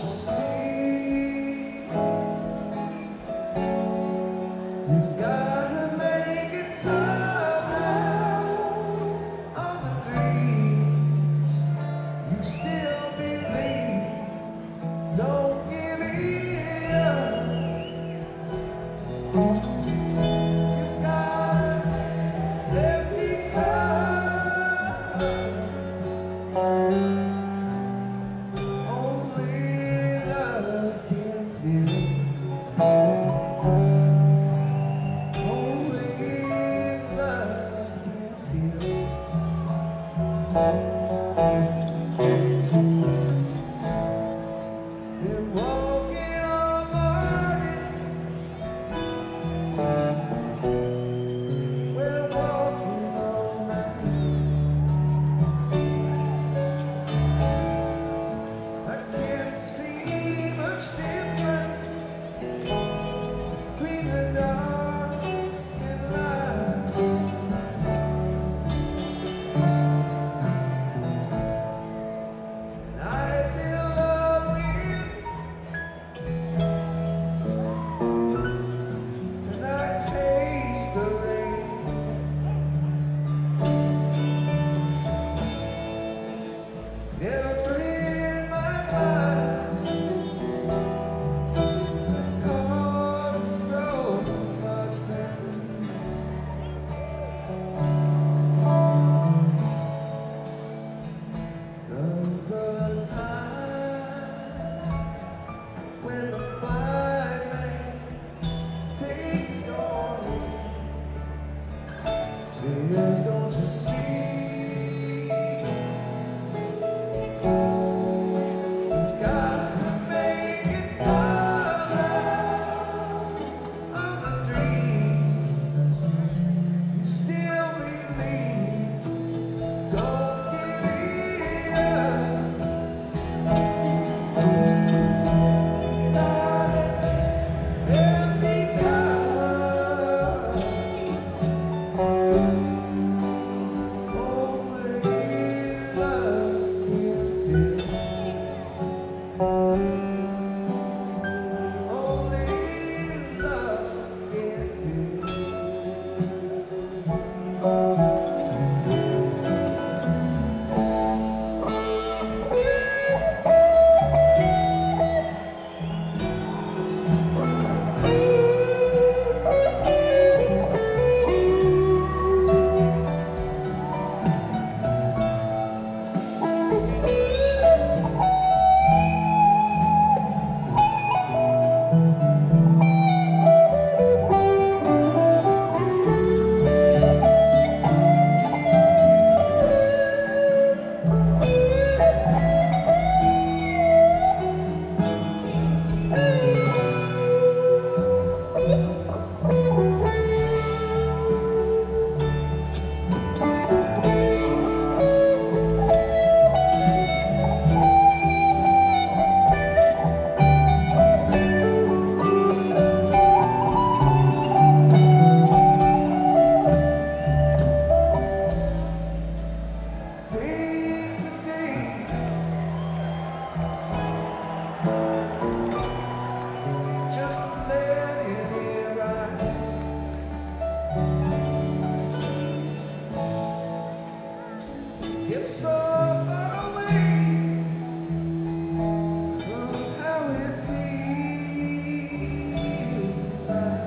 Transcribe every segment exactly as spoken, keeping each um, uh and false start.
you see? You've gotta make it somehow. On the dreams you still believe. Don't give it up. You've got an empty cup. Only love can fill it. Only love can fill it. Been walking all morning. We're walking all night. I can't see much difference between the dark and light. And I feel the wind, and I taste the rain. Never in my mind to cause so much pain. Comes a time when the blind man takes your hand, says, don't you see? You've got to make it somehow. On the dreams you still believe. Don't give it up. Got an empty cup. Only love can fill it. Only love can fill it. Day to day, just letting it ride. It's so far away from how it feels inside.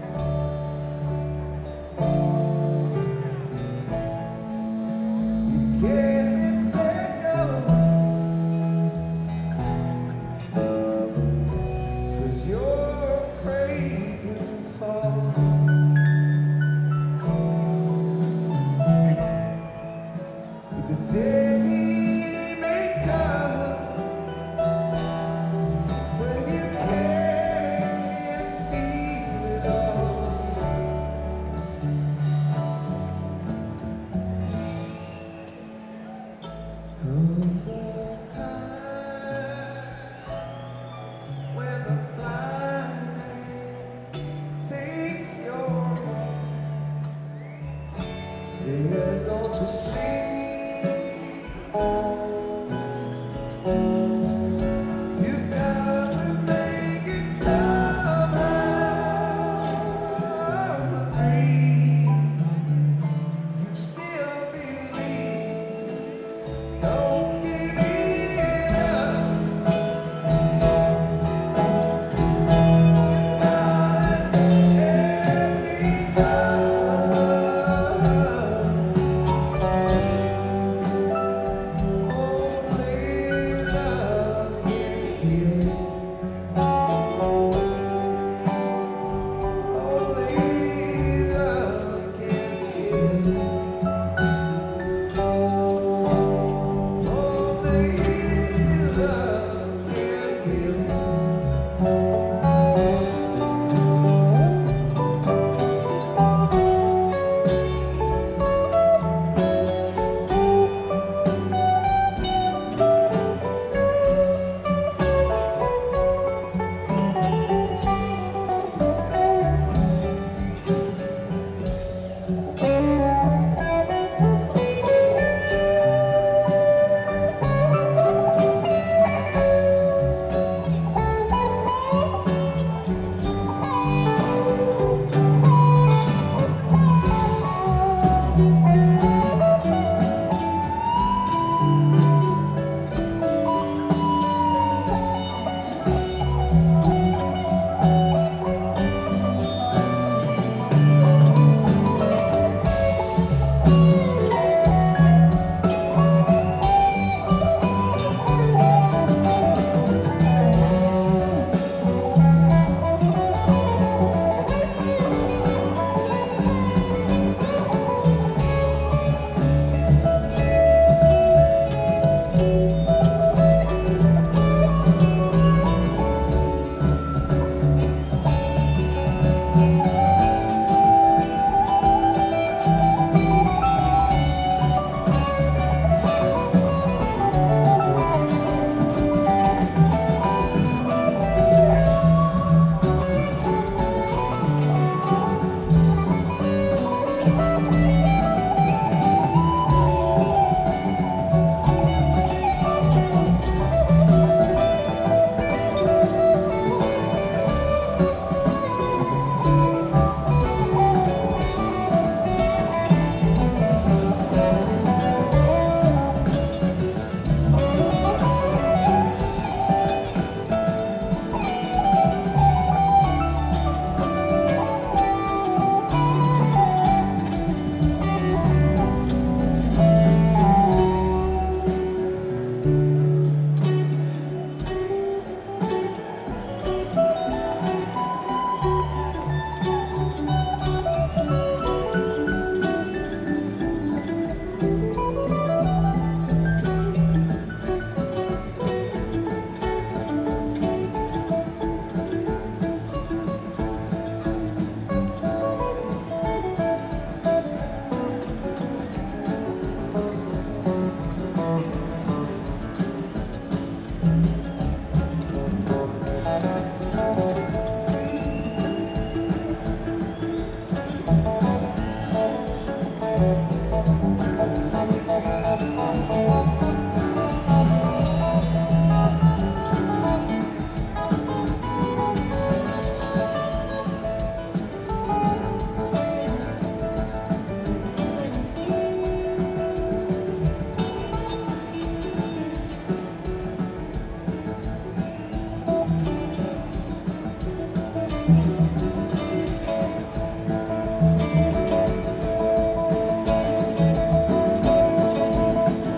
You can't let go, 'cause you're afraid to fall. But the day may come when you can't feel it all. Comes a time when the blind man takes your hand, says, don't you see? You've got don't